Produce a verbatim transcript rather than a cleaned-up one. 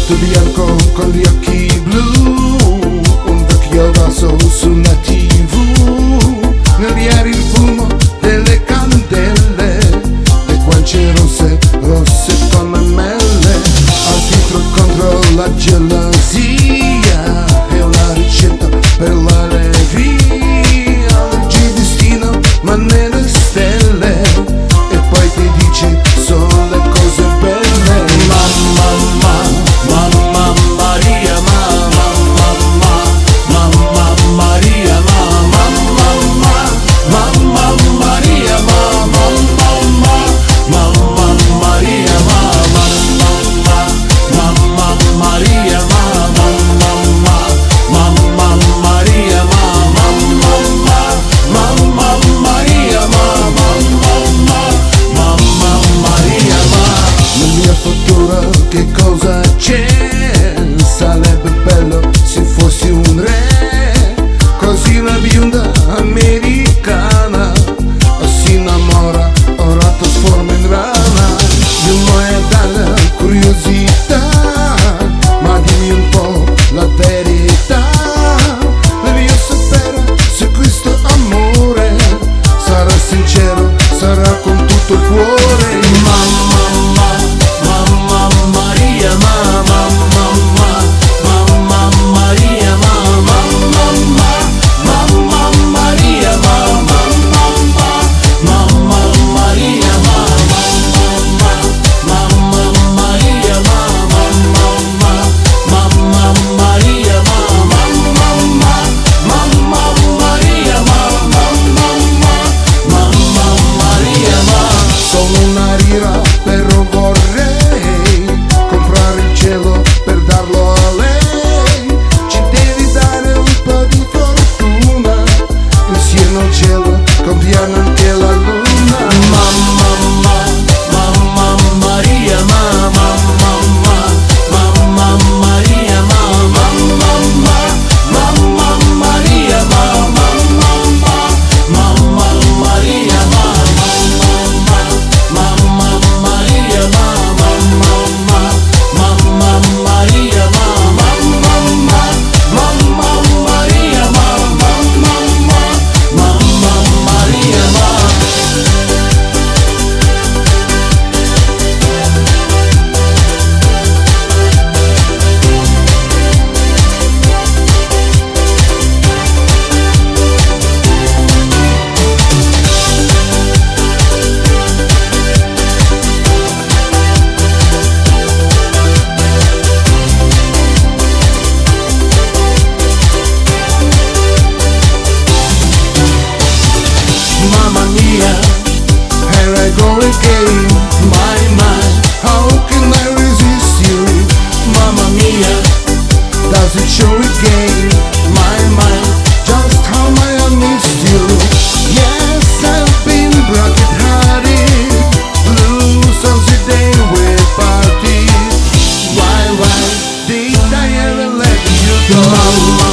tutto bianco con gli occhi blu, un vecchio vaso su una tivù, nell'aria il fumo delle candele, le guance rosse, rosse come mele, al filtro contro la gelosia, è una ricetta per l'allegria, leggi destino ma nelle stelle, e poi ti dici sono le cose belle. Mamma, mamma Maria, mamma, mamma, mamma Maria, mamma, mamma, mamma Maria, mamma, mamma, mamma Maria, mamma, mamma, mamma Maria, mamma, mamma, mamma Maria, mamma, mamma, mamma Maria, mamma, mamma, mamma Maria, mamma. Nel mio futuro che cosa c'è? Sarebbe bello se fossi un re, così la bionda americana si innamora, ora trasforma in rana. Io non è dalla curiosità, ma dimmi un po' la verità. Devi sapere se questo amore sarà sincero, sarà con tutto il cuore. Mamma, mamma Maria, mamma, mamma, mamma Maria, mamma, mamma, mamma Maria, mamma, mamma, mamma Maria, mamma, mamma, mamma Maria, mamma, mamma, mamma Maria, mamma, mamma, mamma Maria, mamma, mamma, mamma Maria, mamma. Sono una rira però vorrei comprare il cielo per darlo a lei. Ci devi dare un po' di fortuna, insieme al cielo compiamo anche la luna. Mamma, mamma Maria, mamma, mamma, mamma Maria, mamma, mamma, mamma Maria, mamma, mamma, mamma Maria, mamma, mamma Maria, mamma, mamma, mamma Maria, mamma, mamma, mamma Maria, mamma, mamma, mamma Maria, mamma. Mamma mia, here I go again. My, my, how can I resist you? Mamma mia, does it show again? My, my, just how I missed you. Yes, I've been broken-hearted, blue songs a day with parties. Why, why did I ever let you go? Mama,